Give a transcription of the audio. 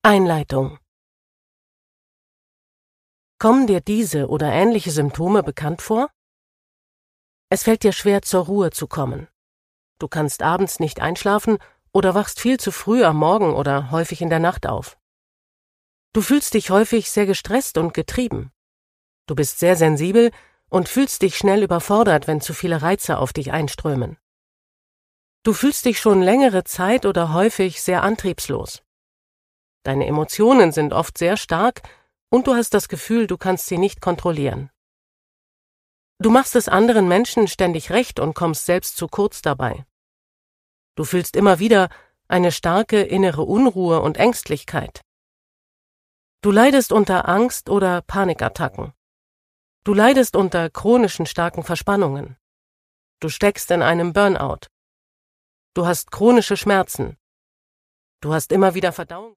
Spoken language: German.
Einleitung. Kommen dir diese oder ähnliche Symptome bekannt vor? Es fällt dir schwer, zur Ruhe zu kommen. Du kannst abends nicht einschlafen oder wachst viel zu früh am Morgen oder häufig in der Nacht auf. Du fühlst dich häufig sehr gestresst und getrieben. Du bist sehr sensibel und fühlst dich schnell überfordert, wenn zu viele Reize auf dich einströmen. Du fühlst dich schon längere Zeit oder häufig sehr antriebslos. Deine Emotionen sind oft sehr stark und du hast das Gefühl, du kannst sie nicht kontrollieren. Du machst es anderen Menschen ständig recht und kommst selbst zu kurz dabei. Du fühlst immer wieder eine starke innere Unruhe und Ängstlichkeit. Du leidest unter Angst- oder Panikattacken. Du leidest unter chronischen starken Verspannungen. Du steckst in einem Burnout. Du hast chronische Schmerzen. Du hast immer wieder Verdauung.